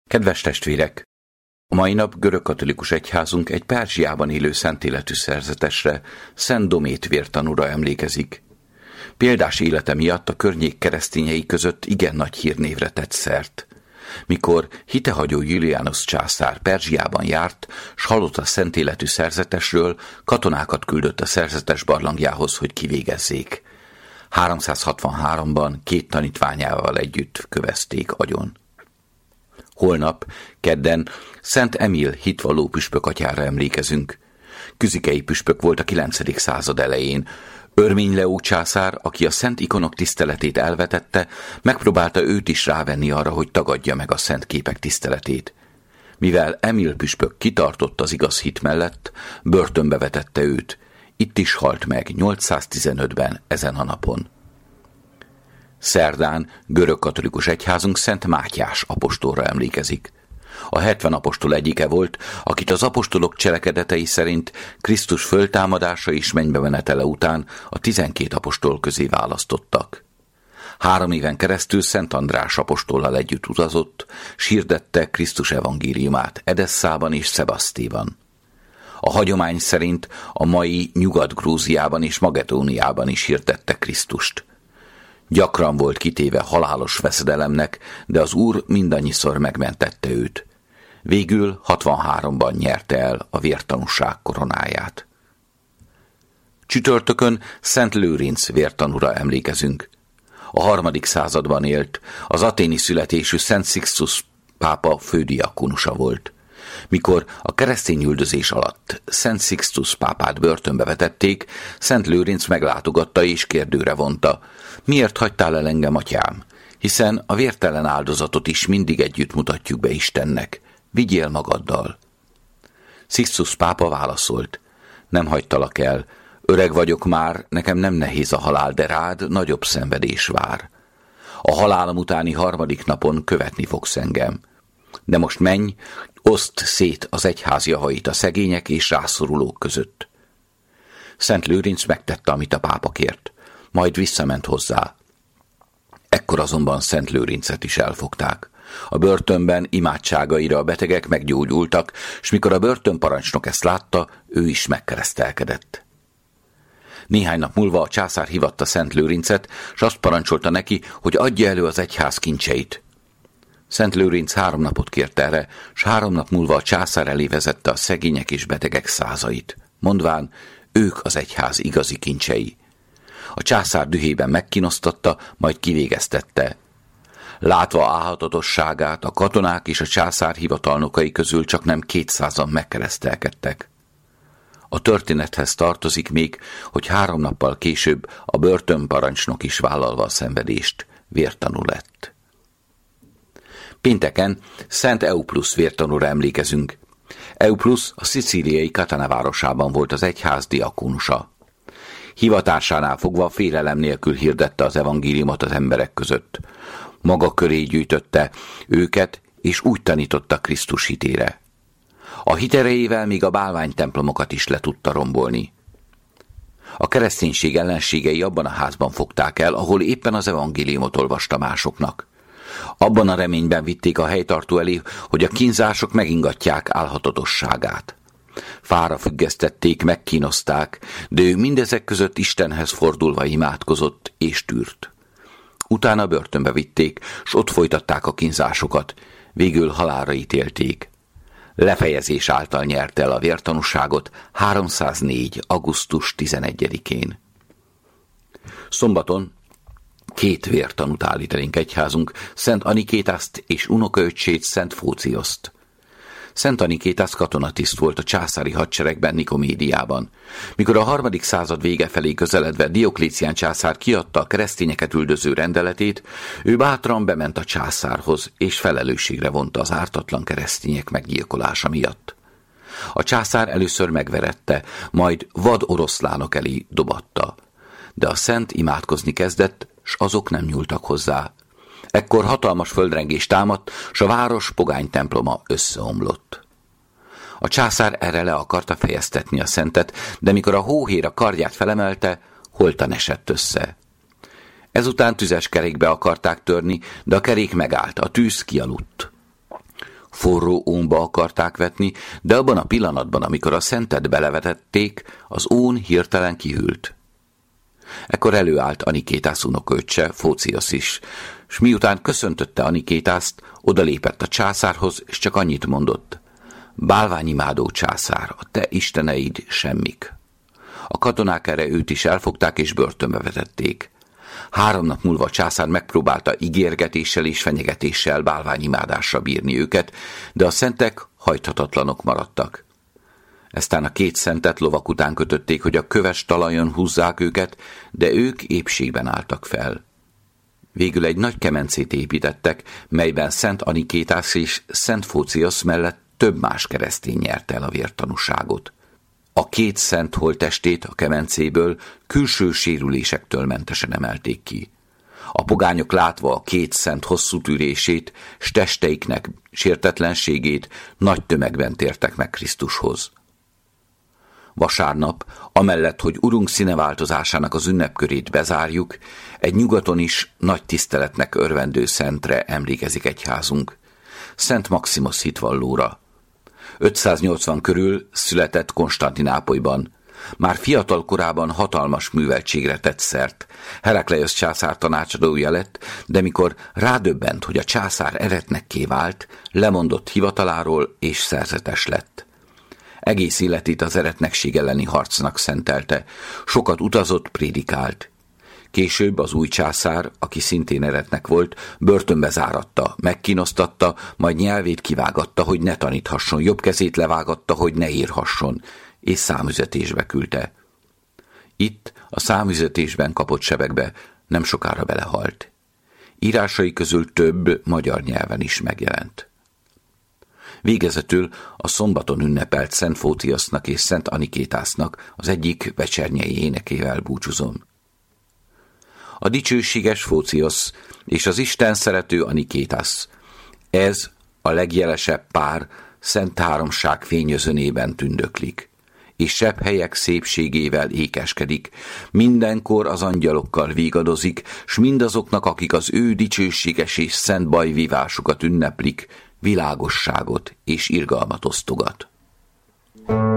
Kedves testvérek! A mai nap görögkatolikus egyházunk egy Perzsiában élő szentéletű szerzetesre, Szent Domét vértanúra emlékezik. Példás élete miatt a környék keresztényei között igen nagy hírnévre tett szert. Mikor hitehagyó Julianus császár Perzsiában járt, s hallott a szent életű szerzetesről, katonákat küldött a szerzetes barlangjához, hogy kivégezzék. 363-ban 2 tanítványával együtt kövezték agyon. Holnap, kedden, Szent Emil hitvalló püspök atyára emlékezünk. Küzikei püspök volt a 9. század elején. Örmény Leó császár, aki a szent ikonok tiszteletét elvetette, megpróbálta őt is rávenni arra, hogy tagadja meg a szent képek tiszteletét. Mivel Emil püspök kitartott az igaz hit mellett, börtönbe vetette őt. Itt is halt meg 815-ben ezen a napon. Szerdán görögkatolikus egyházunk Szent Mátyás apostolra emlékezik. A 70 apostol egyike volt, akit az apostolok cselekedetei szerint Krisztus föltámadása és mennybemenetele után a 12 apostol közé választottak. 3 éven keresztül Szent András apostollal együtt utazott, s hirdette Krisztus evangéliumát Edesszában és Szebasztéban. A hagyomány szerint a mai Nyugat-Grúziában és Makedóniában is hirdette Krisztust. Gyakran volt kitéve halálos veszedelemnek, de az Úr mindannyiszor megmentette őt. Végül 63-ban nyerte el a vértanúság koronáját. Csütörtökön Szent Lőrinc vértanúra emlékezünk. A 3. században élt, az athéni születésű Szent Sixtus pápa fődiakonusa volt. Mikor a keresztényüldözés alatt Szent Sixtus pápát börtönbe vetették, Szent Lőrinc meglátogatta és kérdőre vonta: miért hagytál el engem, atyám? Hiszen a vértelen áldozatot is mindig együtt mutatjuk be Istennek. Vigyél magaddal. Sixtus pápa válaszolt: nem hagytalak el, öreg vagyok már, nekem nem nehéz a halál, de rád nagyobb szenvedés vár. A halálom utáni 3. napon követni fogsz engem. De most menj, oszd szét az egyház javait a szegények és rászorulók között. Szent Lőrinc megtette, amit a pápa kért, majd visszament hozzá. Ekkor azonban Szent Lőrincet is elfogták. A börtönben imádságaira a betegek meggyógyultak, s mikor a börtönparancsnok ezt látta, ő is megkeresztelkedett. Néhány nap múlva a császár hívatta Szent Lőrincet, s azt parancsolta neki, hogy adja elő az egyház kincseit. Szent Lőrinc 3 napot kért erre, s 3 nap múlva a császár elé vezette a szegények és betegek százait, mondván, ők az egyház igazi kincsei. A császár dühében megkínosztatta, majd kivégeztette. Látva álhatatosságát, a katonák és a császár hivatalnokai közül csak nem 200-an megkeresztelkedtek. A történethez tartozik még, hogy 3 nappal később a börtönparancsnok is vállalva a szenvedést vértanú lett. Pénteken Szent Euplusz vértanúra emlékezünk. Euplusz a szicíliai Catania városában volt az egyház diakónusa. Hivatásánál fogva félelem nélkül hirdette az evangéliumot az emberek között. Maga köré gyűjtötte őket, és úgy tanította Krisztus hitére. A hit erejével még a bálványtemplomokat is le tudta rombolni. A kereszténység ellenségei abban a házban fogták el, ahol éppen az evangéliumot olvasta másoknak. Abban a reményben vitték a helytartó elé, hogy a kínzások megingatják álhatatosságát. Fára függesztették, megkínozták, de ő mindezek között Istenhez fordulva imádkozott és tűrt. Utána börtönbe vitték, s ott folytatták a kínzásokat, végül halálra ítélték. Lefejezés által nyerte el a vértanúságot 304. augusztus 11-én. Szombaton 2 vértanút állít elénk egyházunk, Szent Anikétászt és unokaöccsét, Szent Fócioszt. Szent Anikétász katonatiszt volt a császári hadseregben Nikomédiában. Mikor a 3. század vége felé közeledve Dioklécián császár kiadta a keresztényeket üldöző rendeletét, ő bátran bement a császárhoz, és felelősségre vonta az ártatlan keresztények meggyilkolása miatt. A császár először megverette, majd vad oroszlánok elé dobatta. De a szent imádkozni kezdett, s azok nem nyúltak hozzá. Ekkor hatalmas földrengés támadt, s a város pogány temploma összeomlott. A császár erre le akarta fejeztetni a szentet, de mikor a hóhér a kardját felemelte, holtan esett össze. Ezután tüzes kerékbe akarták törni, de a kerék megállt, a tűz kialudt. Forró ónba akarták vetni, de abban a pillanatban, amikor a szentet belevetették, az ón hirtelen kihűlt. Ekkor előállt Anikétász unokaöccse, Fóciosz is, s miután köszöntötte Anikétászt, odalépett a császárhoz, és csak annyit mondott: bálványimádó császár, a te isteneid semmik. A katonák erre őt is elfogták és börtönbe vetették. 3 nap múlva a császár megpróbálta ígérgetéssel és fenyegetéssel bálványimádásra bírni őket, de a szentek hajthatatlanok maradtak. Eztán a 2 szentet lovak után kötötték, hogy a köves talajon húzzák őket, de ők épségben álltak fel. Végül egy nagy kemencét építettek, melyben Szent Anikétász és Szent Fóciosz mellett több más keresztény nyerte el a vértanúságot. A 2 szent holttestét a kemencéből külső sérülésektől mentesen emelték ki. A pogányok látva a 2 szent hosszú tűrését, s testeiknek sértetlenségét, nagy tömegben tértek meg Krisztushoz. Vasárnap, amellett, hogy Urunk színeváltozásának az ünnepkörét bezárjuk, egy nyugaton is nagy tiszteletnek örvendő szentre emlékezik egyházunk, Szent Maximus hitvallóra. 580 körül született Konstantinápolyban. Már fiatal korában hatalmas műveltségre tett szert. Herakleiosz császár tanácsadója lett, de mikor rádöbbent, hogy a császár eretnekké vált, lemondott hivataláról és szerzetes lett. Egész életét az eretnekség elleni harcnak szentelte, sokat utazott, prédikált. Később az új császár, aki szintén eretnek volt, börtönbe záratta, megkínoztatta, majd nyelvét kivágatta, hogy ne taníthasson, jobb kezét levágatta, hogy ne írhasson, és számüzetésbe küldte. Itt, a számüzetésben kapott sebekbe nem sokára belehalt. Írásai közül több magyar nyelven is megjelent. Végezetül a szombaton ünnepelt Szent Fóciosznak és Szent Anikétásznak az egyik vecsernyei énekével búcsúzom. A dicsőséges Fóciosz és az Isten szerető Anikétász, ez a legjelesebb pár Szent Háromság fényözönében tündöklik, és sebb helyek szépségével ékeskedik, mindenkor az angyalokkal vígadozik, s mindazoknak, akik az ő dicsőséges és szent bajvívásukat ünneplik, világosságot és irgalmat osztogat.